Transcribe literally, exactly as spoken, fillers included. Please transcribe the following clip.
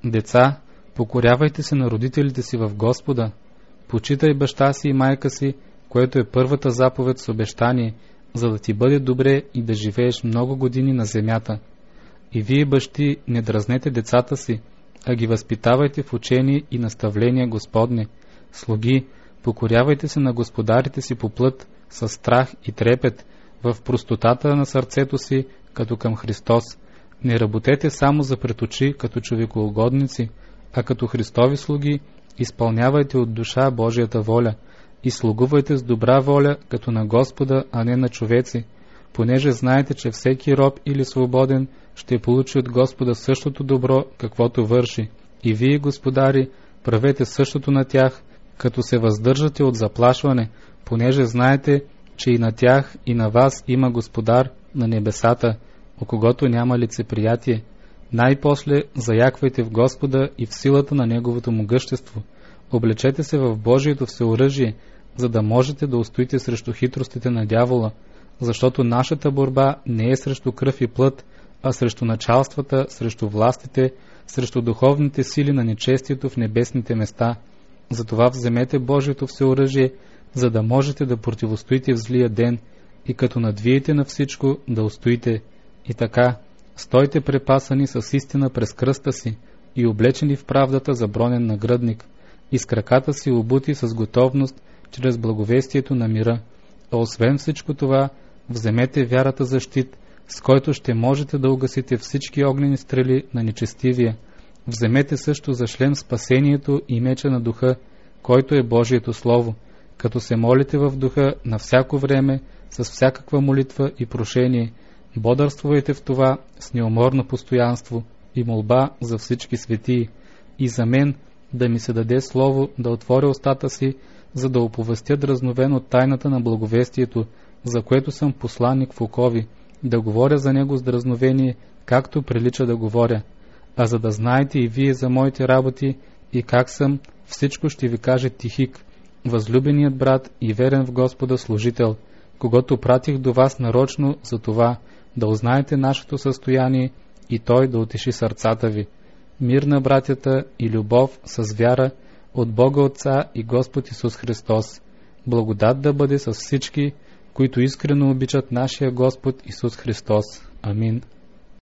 Деца, покорявайте се на родителите си в Господа. Почитай баща си и майка си, което е първата заповед с обещание, за да ти бъде добре и да живееш много години на земята. И вие, бащи, не дразнете децата си, а ги възпитавайте в учение и наставление Господне. Слуги, покорявайте се на господарите си по плът, със страх и трепет, в простотата на сърцето си, като към Христос. Не работете само за пред очи, като човекоугодници, а като Христови слуги, изпълнявайте от душа Божията воля и слугувайте с добра воля, като на Господа, а не на човеци, понеже знаете, че всеки роб или свободен ще получи от Господа същото добро, каквото върши. И вие, господари, правете същото на тях, като се въздържате от заплашване, понеже знаете, че и на тях, и на вас има Господар на небесата, о когото няма лицеприятие. Най-после заяквайте в Господа и в силата на Неговото могъщество. Облечете се в Божието всеоръжие, за да можете да устоите срещу хитростите на дявола, защото нашата борба не е срещу кръв и плът, а срещу началствата, срещу властите, срещу духовните сили на нечестието в небесните места. Затова вземете Божието всеоръжие, за да можете да противостоите в злия ден и като надвиете на всичко да устоите. И така, стойте препасани с истина през кръста си и облечени в правдата за бронен нагръдник, и с краката си обути с готовност чрез благовестието на мира. А освен всичко това, вземете вярата за щит, с който ще можете да угасите всички огнени стрели на нечестивия. Вземете също за шлем спасението и меча на духа, който е Божието Слово, като се молите в духа на всяко време, с всякаква молитва и прошение. Бодърствувайте в това с неуморно постоянство и молба за всички светии. И за мен да ми се даде слово да отворя устата си, за да оповестя дразновено тайната на благовестието, за което съм посланник в окови, да говоря за него с дразновение, както прилича да говоря. А за да знаете и вие за моите работи и как съм, всичко ще ви каже Тихик, възлюбеният брат и верен в Господа служител, когато пратих до вас нарочно за това, да узнаете нашето състояние и той да утеши сърцата ви. Мир на братята и любов с вяра от Бога Отца и Господ Исус Христос. Благодат да бъде с всички, които искрено обичат нашия Господ Исус Христос. Амин.